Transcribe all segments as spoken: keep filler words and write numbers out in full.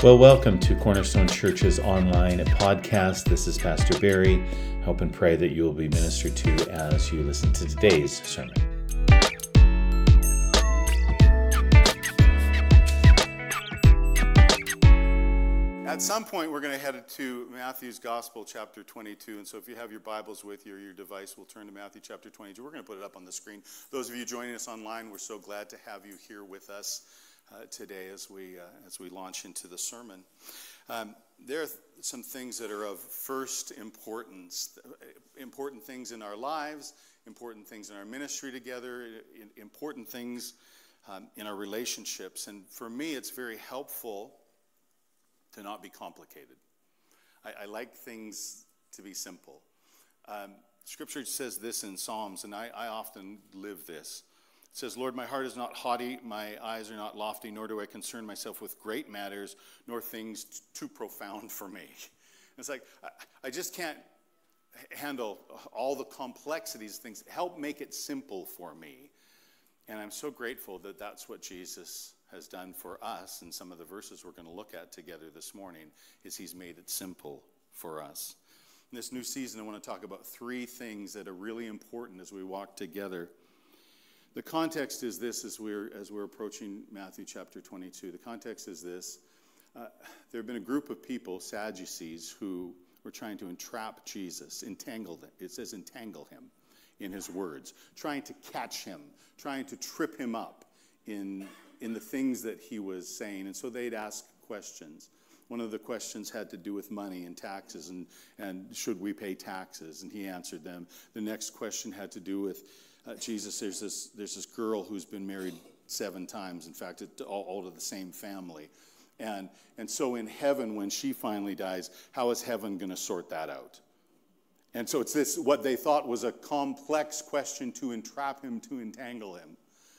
Well, welcome to Cornerstone Church's online podcast. This is Pastor Barry. Hope and pray that you will be ministered to as you listen to today's sermon. At some point, we're going to head to Matthew's Gospel, chapter twenty-two. And so if you have your Bibles with you or your device, we'll turn to Matthew chapter twenty-two. We're going to put it up on the screen. Those of you joining us online, we're so glad to have you here with us uh, today as we uh, as we launch into the sermon. Um, there are some things that are of first importance, important things in our lives, important things in our ministry together, important things um, in our relationships. And for me, it's very helpful to not be complicated. I, I like things to be simple. Um, scripture says this in Psalms, and I, I often live this. It says, Lord, my heart is not haughty, my eyes are not lofty, nor do I concern myself with great matters, nor things t- too profound for me. It's like, I, I just can't handle all the complexities of things. Help make it simple for me. And I'm so grateful that that's what Jesus has done for us, and some of the verses we're going to look at together this morning is he's made it simple for us. In this new season, I want to talk about three things that are really important as we walk together. The context is this as we're as we're approaching Matthew chapter twenty-two. The context is this. Uh, there have been a group of people, Sadducees, who were trying to entrap Jesus, entangle him. It says entangle him in his words, trying to catch him, trying to trip him up in in the things that he was saying. And so they'd ask questions. One of the questions had to do with money and taxes and, and should we pay taxes? And he answered them. The next question had to do with uh, Jesus, there's this there's this girl who's been married seven times. In fact, it, all, all to the same family. And, and so in heaven, when she finally dies, how is heaven going to sort that out? And so it's this, what they thought was a complex question to entrap him, to entangle him.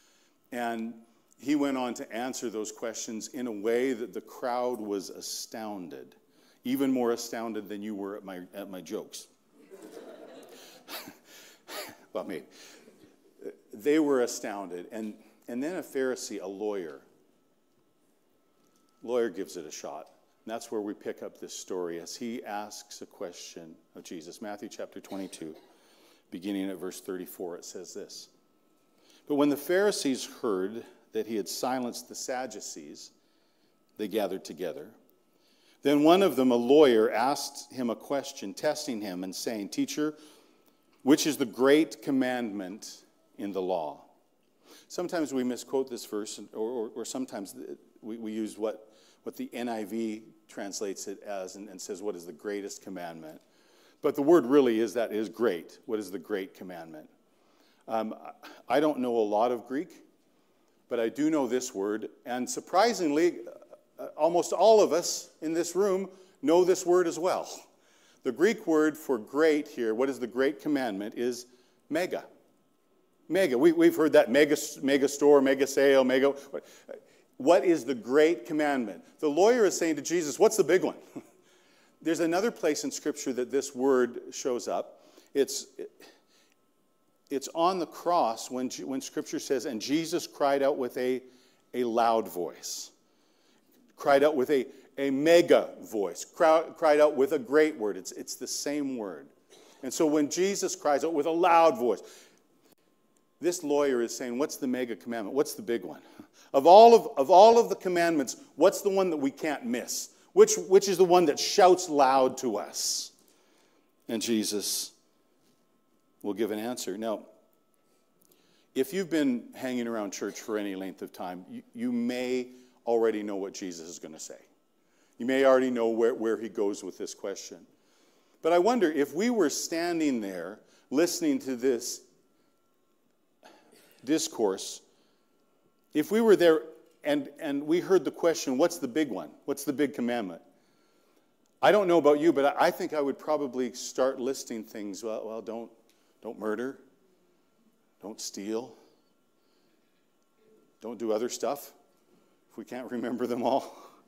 And he went on to answer those questions in a way that the crowd was astounded, even more astounded than you were at my at my jokes. Well, me. They were astounded. And, and then a Pharisee, a lawyer, lawyer gives it a shot. And that's where we pick up this story as he asks a question of Jesus. Matthew chapter twenty-two, beginning at verse thirty-four, it says this. But when the Pharisees heard that he had silenced the Sadducees, they gathered together. Then one of them, a lawyer, asked him a question, testing him and saying, Teacher, which is the great commandment in the law? Sometimes we misquote this verse, or, or, or sometimes we, we use what, what the N I V translates it as and, and says, what is the greatest commandment? But the word really is that is great. What is the great commandment? Um, I don't know a lot of Greek, but I do know this word, and surprisingly, uh, almost all of us in this room know this word as well. The Greek word for great here, what is the great commandment, is mega. Mega. We, we've heard that mega, mega store, mega sale, mega. What is the great commandment? The lawyer is saying to Jesus, what's the big one? There's another place in Scripture that this word shows up. It's... It, It's on the cross when, when Scripture says, and Jesus cried out with a, a loud voice. Cried out with a, a mega voice. Cried, cried out with a great word. It's, it's the same word. And so when Jesus cries out with a loud voice, this lawyer is saying, what's the mega commandment? What's the big one? Of all of, of all of the commandments, what's the one that we can't miss? Which, which is the one that shouts loud to us? And Jesus will give an answer. Now, if you've been hanging around church for any length of time, you, you may already know what Jesus is going to say. You may already know where, where he goes with this question. But I wonder if we were standing there listening to this discourse, if we were there and, and we heard the question, what's the big one? What's the big commandment? I don't know about you, but I think I would probably start listing things. Well, well don't Don't murder. Don't steal. Don't do other stuff if we can't remember them all.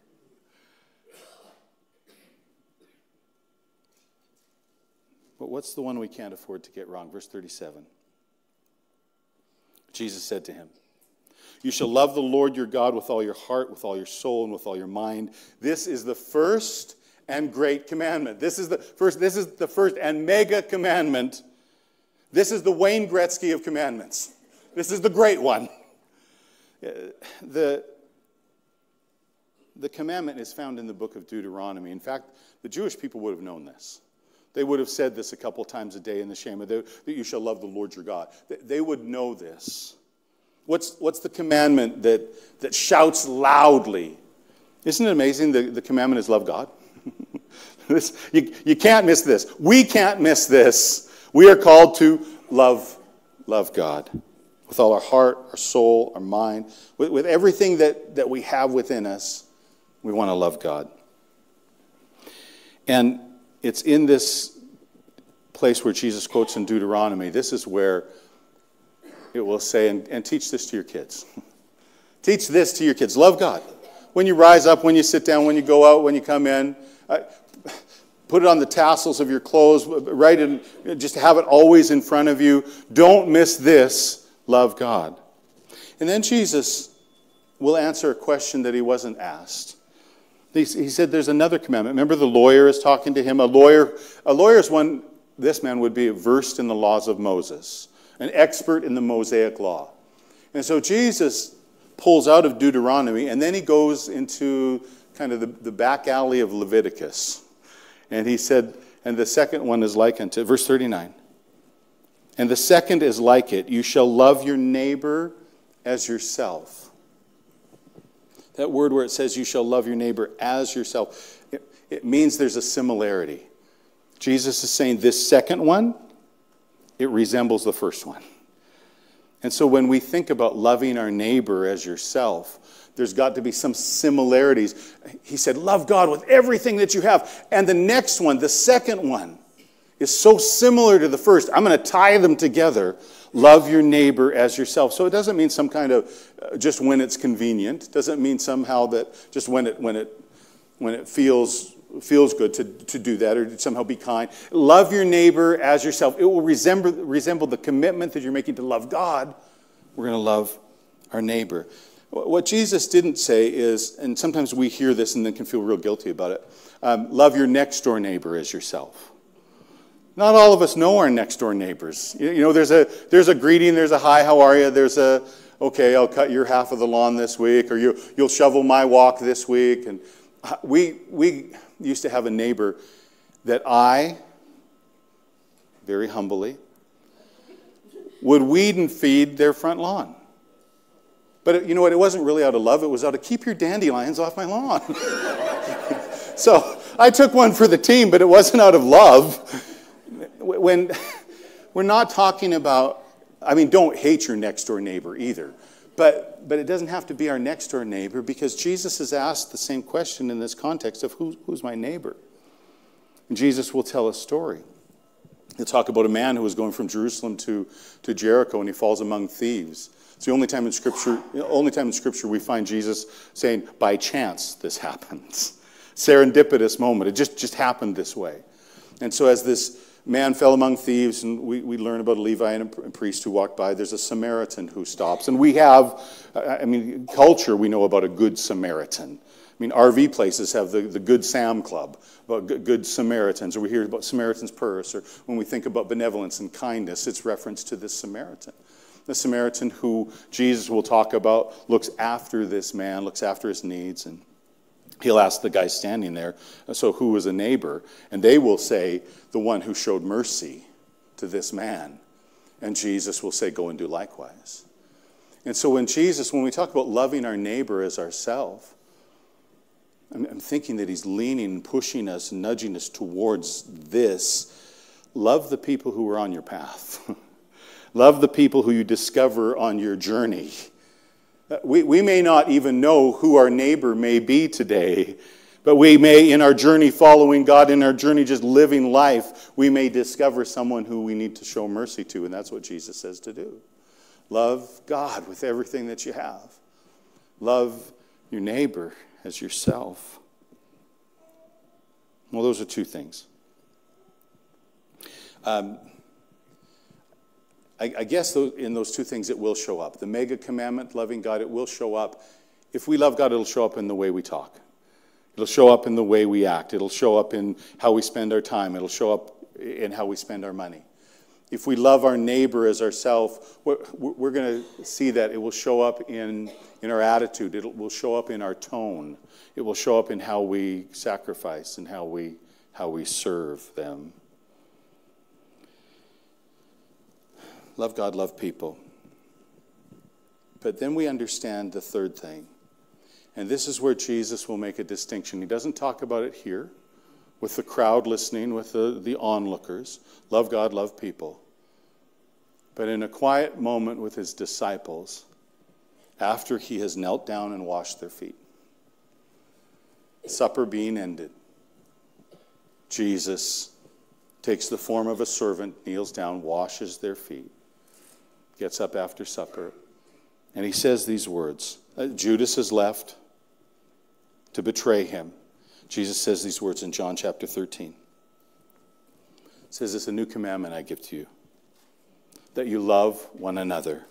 But what's the one we can't afford to get wrong? Verse thirty-seven. Jesus said to him, You shall love the Lord your God with all your heart, with all your soul, and with all your mind. This is the first and great commandment. This is the first, this is the first and mega commandment. This is the Wayne Gretzky of commandments. This is the great one. The, the commandment is found in the book of Deuteronomy. In fact, the Jewish people would have known this. They would have said this a couple times a day in the Shema, that you shall love the Lord your God. They would know this. What's, what's the commandment that, that shouts loudly? Isn't it amazing the, the commandment is love God? this, you, you can't miss this. We can't miss this. We are called to love, love God with all our heart, our soul, our mind, with, with everything that, that we have within us. We want to love God. And it's in this place where Jesus quotes in Deuteronomy. This is where it will say, and, and teach this to your kids. Teach this to your kids. Love God. When you rise up, when you sit down, when you go out, when you come in, uh, put it on the tassels of your clothes, write it, just have it always in front of you. Don't miss this. Love God. And then Jesus will answer a question that he wasn't asked. He, he said there's another commandment. Remember the lawyer is talking to him? A lawyer, a lawyer is one, this man would be versed in the laws of Moses, an expert in the Mosaic law. And so Jesus pulls out of Deuteronomy, and then he goes into kind of the, the back alley of Leviticus. And he said, and the second one is like unto, verse thirty-nine. And the second is like it, you shall love your neighbor as yourself. That word where it says you shall love your neighbor as yourself, it, it means there's a similarity. Jesus is saying this second one, it resembles the first one. And so when we think about loving our neighbor as yourself, there's got to be some similarities. He said, love God with everything that you have. And the next one, the second one, is so similar to the first. I'm going to tie them together. Love your neighbor as yourself. So it doesn't mean some kind of uh, just when it's convenient. It doesn't mean somehow that just when it when it when it feels feels good to, to do that or somehow be kind. Love your neighbor as yourself. It will resemble resemble the commitment that you're making to love God. We're going to love our neighbor. What Jesus didn't say is, and sometimes we hear this and then can feel real guilty about it, um, love your next door neighbor as yourself. Not all of us know our next door neighbors. You know, there's a there's a greeting, there's a hi, how are you? There's a, okay, I'll cut your half of the lawn this week, or you you'll shovel my walk this week. And we we used to have a neighbor that I, very humbly, would weed and feed their front lawn. But it, you know what? It wasn't really out of love. It was out of keep your dandelions off my lawn. So I took one for the team, but it wasn't out of love. When we're not talking about, I mean, don't hate your next door neighbor either. But but it doesn't have to be our next door neighbor, because Jesus has asked the same question in this context of who, who's my neighbor? And Jesus will tell a story. He'll talk about a man who was going from Jerusalem to, to Jericho, and he falls among thieves. It's the only time in Scripture, only time in Scripture we find Jesus saying, by chance this happens. Serendipitous moment. It just, just happened this way. And so as this man fell among thieves, and we, we learn about a Levi and a priest who walked by. There's a Samaritan who stops. And we have, I mean, culture, we know about a good Samaritan. I mean, R V places have the, the Good Sam Club, about good Samaritans, or we hear about Samaritan's Purse, or when we think about benevolence and kindness, it's reference to this Samaritan. The Samaritan who Jesus will talk about looks after this man, looks after his needs, and he'll ask the guy standing there, so who was a neighbor? And they will say, the one who showed mercy to this man. And Jesus will say, go and do likewise. And so when Jesus, when we talk about loving our neighbor as ourselves, I'm, I'm thinking that he's leaning and pushing us, nudging us towards this. Love the people who are on your path. Love the people who you discover on your journey. We, we may not even know who our neighbor may be today, but we may, in our journey following God, in our journey just living life, we may discover someone who we need to show mercy to, and that's what Jesus says to do. Love God with everything that you have. Love your neighbor as yourself. Well, those are two things. Um, I, I guess in those two things it will show up. The mega commandment, loving God, it will show up. If we love God, it'll show up in the way we talk. It'll show up in the way we act. It'll show up in how we spend our time. It'll show up in how we spend our money. If we love our neighbor as ourselves, we're, we're going to see that it will show up in, in our attitude. It will show up in our tone. It will show up in how we sacrifice and how we, how we serve them. Love God, love people. But then we understand the third thing. And this is where Jesus will make a distinction. He doesn't talk about it here with the crowd listening, with the, the onlookers. Love God, love people. But in a quiet moment with his disciples, after he has knelt down and washed their feet, supper being ended, Jesus takes the form of a servant, kneels down, washes their feet, gets up after supper, and he says these words. Uh, Judas has left to betray him. Jesus says these words in John chapter thirteen. It says, "It's a new commandment I give to you, that you love one another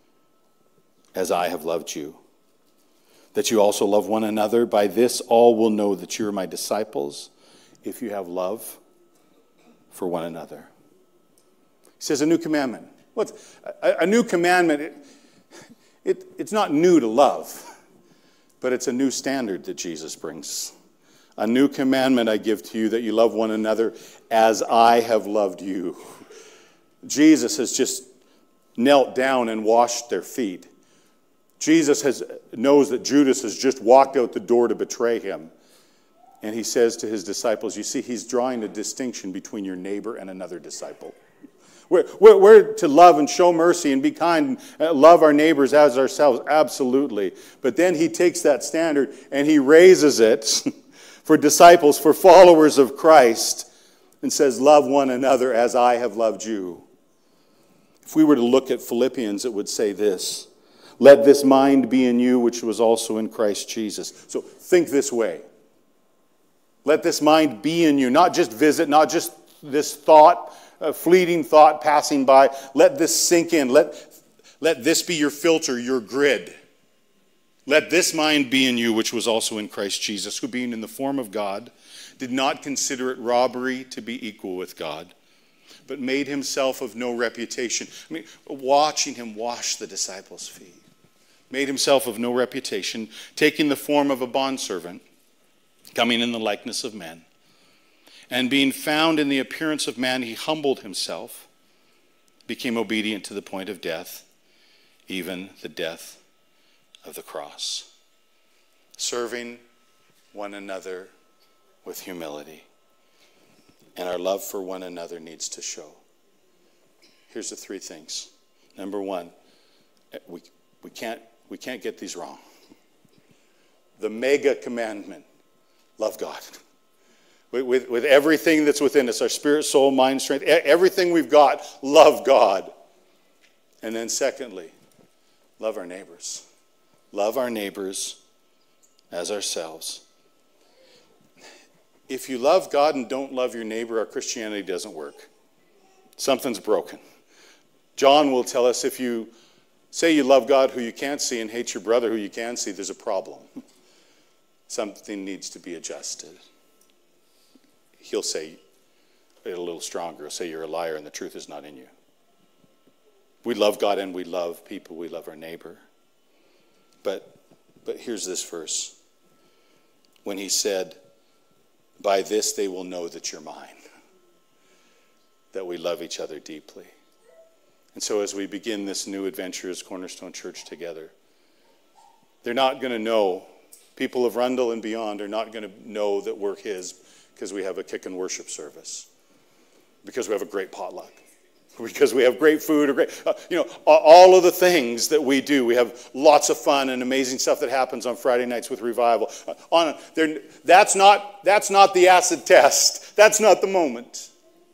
as I have loved you, that you also love one another. By this all will know that you are my disciples, if you have love for one another." He says a new commandment. What's a, a new commandment? It, it, it's not new to love, but it's a new standard that Jesus brings. A new commandment I give to you, that you love one another as I have loved you. Jesus has just knelt down and washed their feet. Jesus has knows that Judas has just walked out the door to betray him. And he says to his disciples, you see, he's drawing a distinction between your neighbor and another disciple. We're, we're, we're to love and show mercy and be kind, and love our neighbors as ourselves, absolutely. But then he takes that standard and he raises it for disciples, for followers of Christ, and says, love one another as I have loved you. If we were to look at Philippians, it would say this: let this mind be in you, which was also in Christ Jesus. So think this way. Let this mind be in you, not just visit, not just this thought, a fleeting thought passing by. Let this sink in. Let, let this be your filter, your grid. Let this mind be in you, which was also in Christ Jesus, who being in the form of God, did not consider it robbery to be equal with God, but made himself of no reputation. I mean, watching him wash the disciples' feet. Made himself of no reputation, taking the form of a bondservant, coming in the likeness of men. And being found in the appearance of man, he humbled himself, became obedient to the point of death, even the death of the cross. Serving one another with humility. And our love for one another needs to show. Here's the three things. Number one, we, we, can't, we can't get these wrong. The mega commandment, love God. With, with, with everything that's within us, our spirit, soul, mind, strength, everything we've got, love God. And then secondly, love our neighbors. Love our neighbors as ourselves. If you love God and don't love your neighbor, our Christianity doesn't work. Something's broken. John will tell us if you say you love God who you can't see and hate your brother who you can see, there's a problem. Something needs to be adjusted. He'll say it a little stronger. He'll say you're a liar and the truth is not in you. We love God and we love people. We love our neighbor. But, but here's this verse. When he said, by this they will know that you're mine. That we love each other deeply. And so as we begin this new adventure as Cornerstone Church together, they're not going to know, people of Rundle and beyond are not going to know that we're his because we have a kick and worship service, because we have a great potluck, because we have great food, or great, uh, you know, all of the things that we do. We have lots of fun and amazing stuff that happens on Friday nights with Revival. Uh, on that's not that's not the acid test. That's not the moment.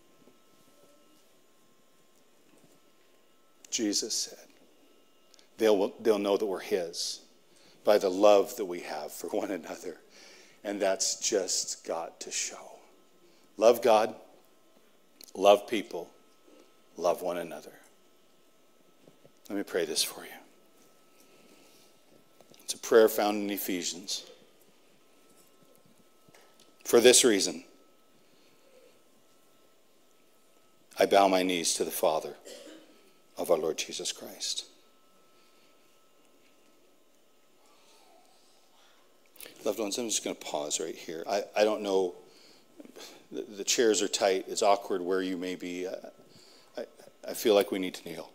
Jesus said, they'll they'll know that we're his by the love that we have for one another. And that's just got to show. Love God, love people, love one another. Let me pray this for you. It's a prayer found in Ephesians. For this reason, I bow my knees to the Father of our Lord Jesus Christ. Loved ones, I'm just going to pause right here. I, I don't know. The, the chairs are tight. It's awkward where you may be. Uh, I, I feel like we need to kneel.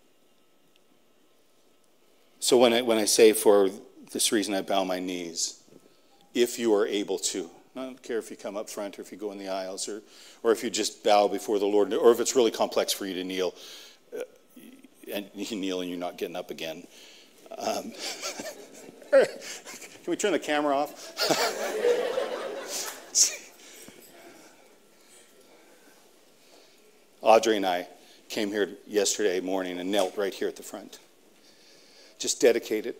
So when I, when I say for this reason I bow my knees, if you are able to, I don't care if you come up front or if you go in the aisles or, or if you just bow before the Lord, or if it's really complex for you to kneel, uh, and you kneel and you're not getting up again. Um, can we turn the camera off? Audrey and I came here yesterday morning and knelt right here at the front. Just dedicated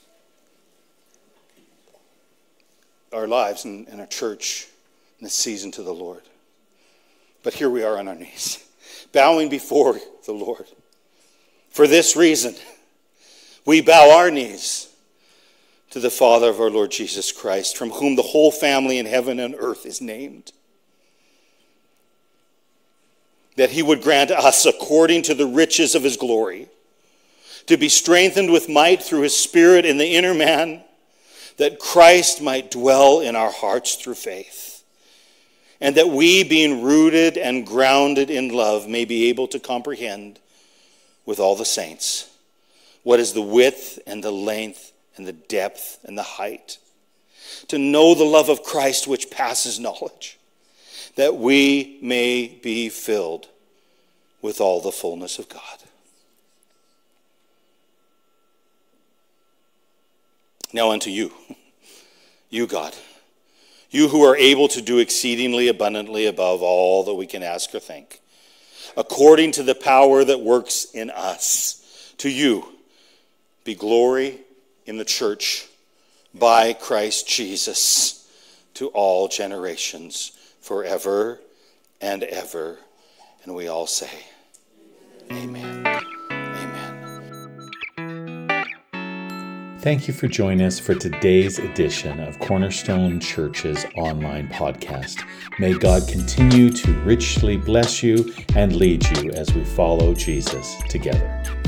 our lives and, and our church in this season to the Lord. But here we are on our knees, bowing before the Lord. For this reason, we bow our knees to the Father of our Lord Jesus Christ, from whom the whole family in heaven and earth is named, that he would grant us, according to the riches of his glory, to be strengthened with might through his Spirit in the inner man, that Christ might dwell in our hearts through faith, and that we, being rooted and grounded in love, may be able to comprehend with all the saints what is the width and the length and the depth and the height, to know the love of Christ which passes knowledge, that we may be filled with all the fullness of God. Now unto you, you God, you who are able to do exceedingly abundantly above all that we can ask or think, according to the power that works in us, to you be glory in the church by Christ Jesus to all generations, forever and ever. And we all say, amen. Amen. Thank you for joining us for today's edition of Cornerstone Church's online podcast. May God continue to richly bless you and lead you as we follow Jesus together.